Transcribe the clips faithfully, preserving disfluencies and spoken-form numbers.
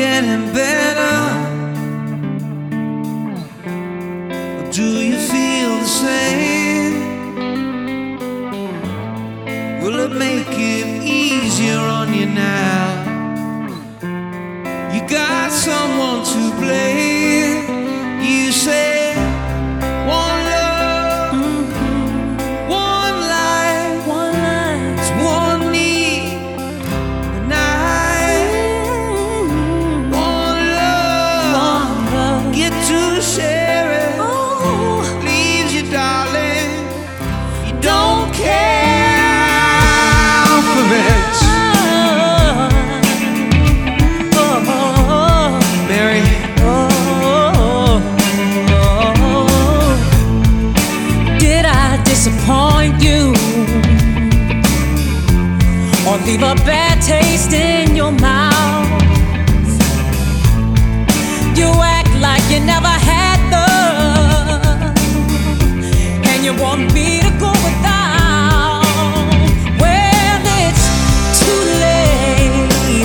getting better? Or do you feel the same? Will it make it easier on you now? You got someone to blame. You say one love, mm-hmm. one life, one life, it's one need, and I, mm-hmm. one love, one love, get to share it. oh. Leaves you, darling, you don't care for much. Mary, did I disappoint you or leave a bad taste in your mouth? You act like you never had love, and you want me to go without. Well, it's too late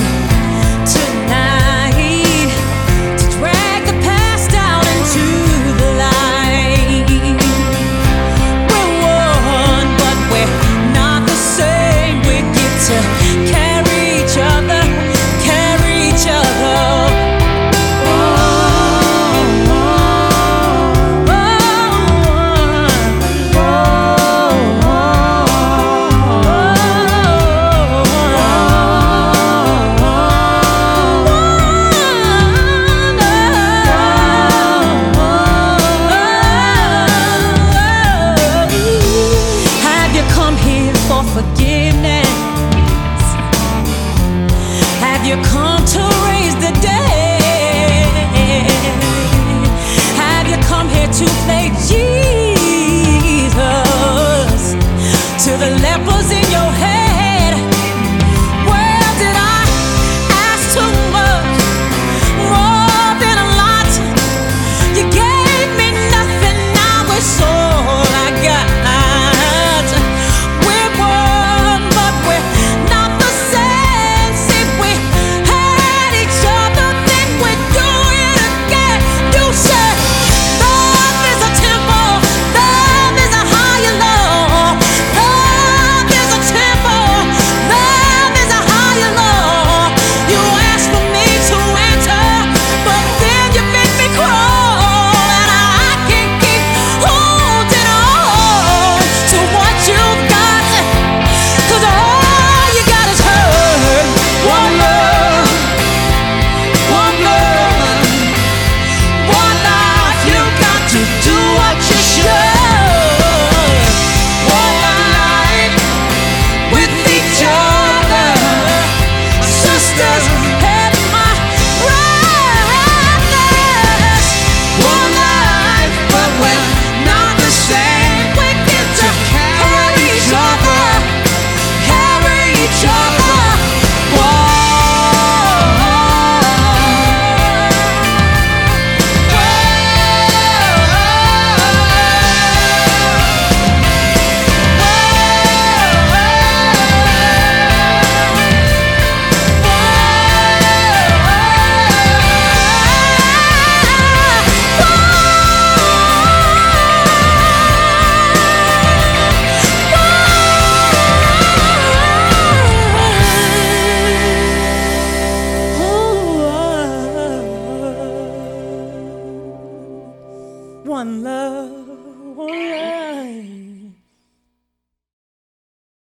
tonight to drag the past out into the light. We're one, but we're not the same. We get to carry each other, carry each other. Forgiveness? Have you come to raise the dead? Have you come here to play Jesus to the lepers in your head? Well, did I ask too much, more than a lot? You gave me nothing, now it's all I got. One love, one life.